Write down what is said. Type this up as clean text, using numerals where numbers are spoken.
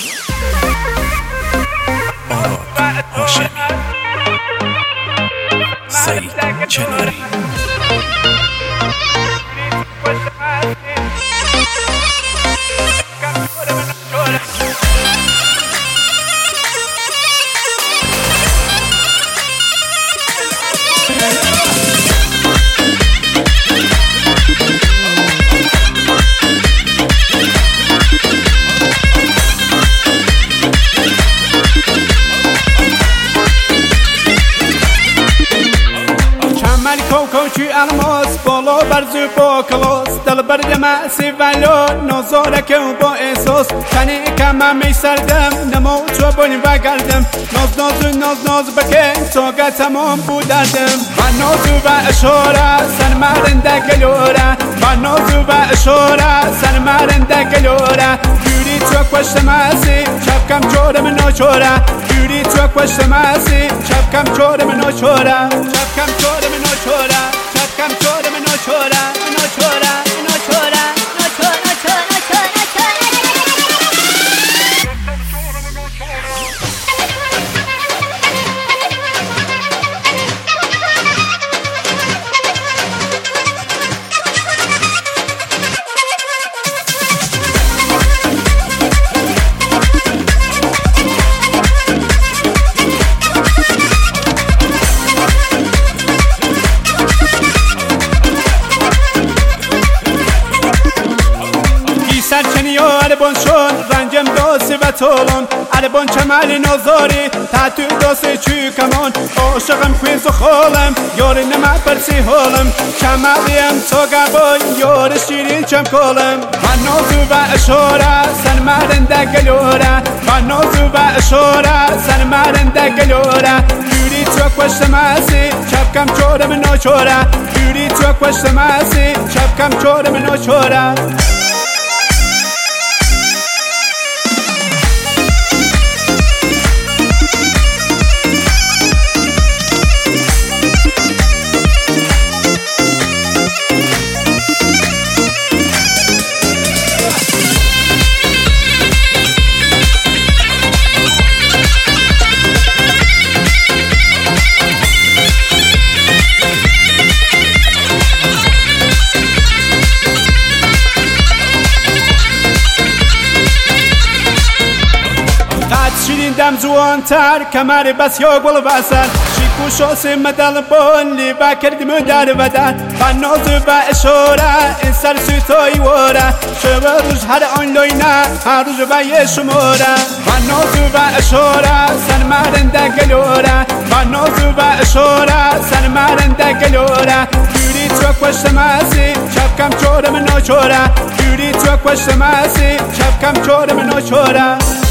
آراد هاشمی، سعید کناری. کوچی الماس بالا برزو با کلاس دل بردم سیولو نازارک و با احساس تنی کمم می سردم نمو چو بانی بگردم ناز بکن ساگه تمام بودردم و نازو و اشاره سر مرنده گلوره و نازو و اشاره سر مرنده گلوره یوری تو کشت مسی چپ کم چورم ناچوره یوری تو کشت مسی چپ کم چورم ناچوره چپ کم چورم ناچوره Come to them and no chora, no chora, no chora, no chora, no chora, no chora, no chora. عربان شون رنجم داسی و طولان عربان چمل نازاری تحتو داسی چی کمان عاشقم کویز و خالم یاری نمه برسی حالم چملیم تا گبای یار شیرین چم کالم و نازو و اشاره سن مرنده گلوره و نازو و اشاره سن مرنده گلوره یوری تو کشت مسی چپ کم چورم ناچوره یوری تو کشت مسی چپ کم چورم ناچوره دم زوانتر کمر بس یا گل وزن شیکو شاسی مدل بانلی و کردیم در بدن و نازو و اشاره این سر سوتایی واره شبه روز هر آنلاینه هر روز و یه شماره و نازو و اشاره سن مرنده گلوره و نازو و اشاره سن مرنده گلوره یوری تو کشت مسی چپ کم چورم ناچوره یوری تو کشت مسی چپ کم چورم ناچوره